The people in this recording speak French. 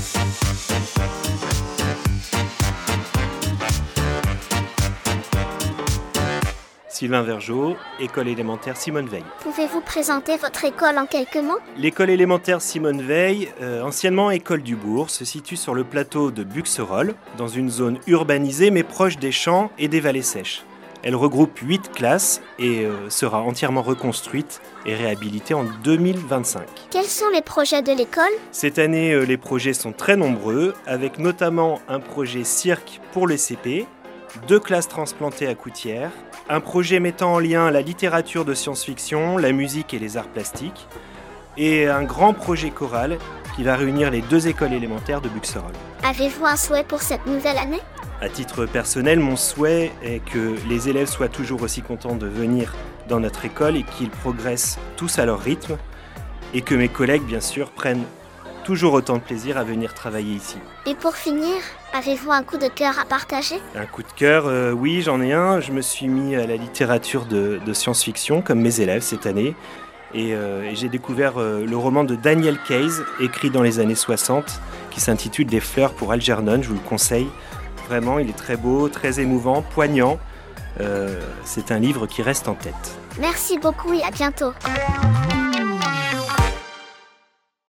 Sylvain Vergeot, école élémentaire Simone Veil. Pouvez-vous présenter votre école en quelques mots ? L'école élémentaire Simone Veil, anciennement école du Bourg, se situe sur le plateau de Buxerolles, dans une zone urbanisée mais proche des champs et des vallées sèches. Elle regroupe 8 classes et sera entièrement reconstruite et réhabilitée en 2025. Quels sont les projets de l'école ? Cette année, les projets sont très nombreux, avec notamment un projet cirque pour le CP, 2 classes transplantées à Coutières, un projet mettant en lien la littérature de science-fiction, la musique et les arts plastiques, et un grand projet choral qui va réunir les 2 écoles élémentaires de Buxerolles. Avez-vous un souhait pour cette nouvelle année ? À titre personnel, mon souhait est que les élèves soient toujours aussi contents de venir dans notre école et qu'ils progressent tous à leur rythme, et que mes collègues, bien sûr, prennent toujours autant de plaisir à venir travailler ici. Et pour finir, avez-vous un coup de cœur à partager ? Un coup de cœur, oui, j'en ai un. Je me suis mis à la littérature de science-fiction, comme mes élèves cette année. Et j'ai découvert le roman de Daniel Case, écrit dans les années 60, qui s'intitule « Les fleurs pour Algernon ». Je vous le conseille. Vraiment, il est très beau, très émouvant, poignant. C'est un livre qui reste en tête. Merci beaucoup et à bientôt.